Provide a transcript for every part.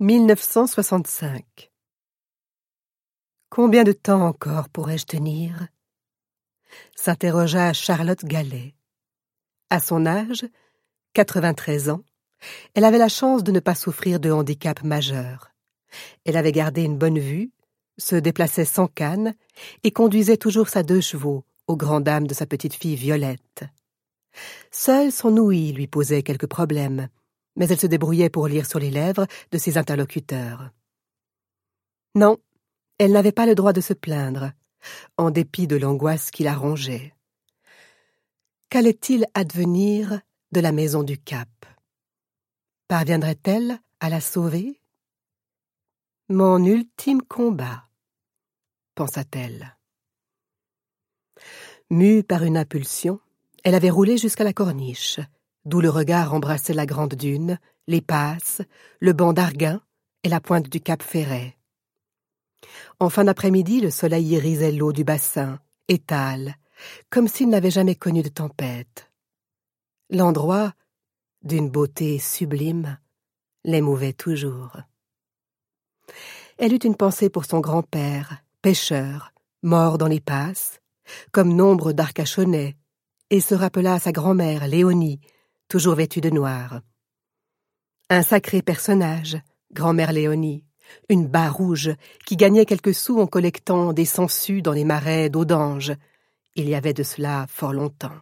1965. Combien de temps encore pourrais-je tenir ? S'interrogea Charlotte Gallet. À son âge, 93 ans, elle avait la chance de ne pas souffrir de handicap majeur. Elle avait gardé une bonne vue, se déplaçait sans canne et conduisait toujours sa 2 chevaux aux grandes dames de sa petite-fille Violette. Seule son ouïe lui posait quelques problèmes, mais elle se débrouillait pour lire sur les lèvres de ses interlocuteurs. Non, elle n'avait pas le droit de se plaindre, en dépit de l'angoisse qui la rongeait. Qu'allait-il advenir de la maison du Cap ? Parviendrait-elle à la sauver ? Mon ultime combat, pensa-t-elle. Mue par une impulsion, elle avait roulé jusqu'à la corniche, d'où le regard embrassait la grande dune, les passes, le banc d'Arguin et la pointe du Cap Ferret. En fin d'après-midi, le soleil irisait l'eau du bassin, étale, comme s'il n'avait jamais connu de tempête. L'endroit, d'une beauté sublime, l'émouvait toujours. Elle eut une pensée pour son grand-père, pêcheur, mort dans les passes, comme nombre d'Arcachonnais, et se rappela sa grand-mère, Léonie, toujours vêtue de noir. Un sacré personnage, grand-mère Léonie, une bas rouge qui gagnait quelques sous en collectant des sangsues dans les marais d'Audange. Il y avait de cela fort longtemps.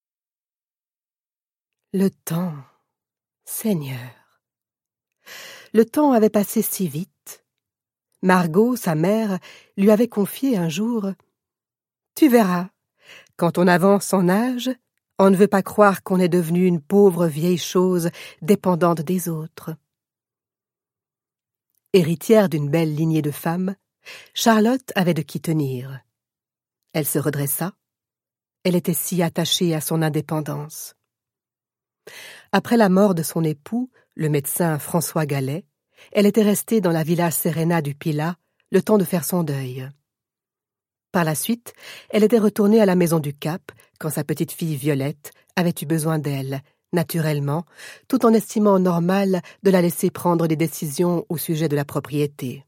Le temps, Seigneur. Le temps avait passé si vite. Margot, sa mère, lui avait confié un jour « Tu verras, quand on avance en âge, on ne veut pas croire qu'on est devenu une pauvre vieille chose dépendante des autres. » Héritière d'une belle lignée de femmes, Charlotte avait de qui tenir. Elle se redressa. Elle était si attachée à son indépendance. Après la mort de son époux, le médecin François Gallet, elle était restée dans la Villa Serena du Pilat le temps de faire son deuil. Par la suite, elle était retournée à la maison du Cap quand sa petite-fille Violette avait eu besoin d'elle, naturellement, tout en estimant normal de la laisser prendre des décisions au sujet de la propriété.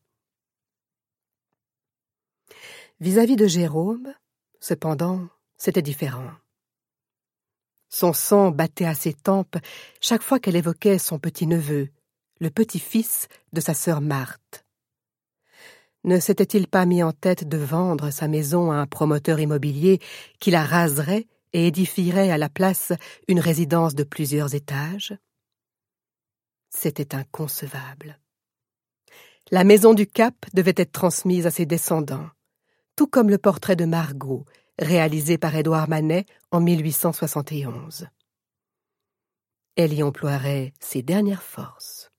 Vis-à-vis de Jérôme, cependant, c'était différent. Son sang battait à ses tempes chaque fois qu'elle évoquait son petit-neveu, le petit-fils de sa sœur Marthe. Ne s'était-il pas mis en tête de vendre sa maison à un promoteur immobilier qui la raserait et édifierait à la place une résidence de plusieurs étages? C'était inconcevable. La maison du Cap devait être transmise à ses descendants, tout comme le portrait de Margot, réalisé par Édouard Manet en 1871. Elle y emploierait ses dernières forces.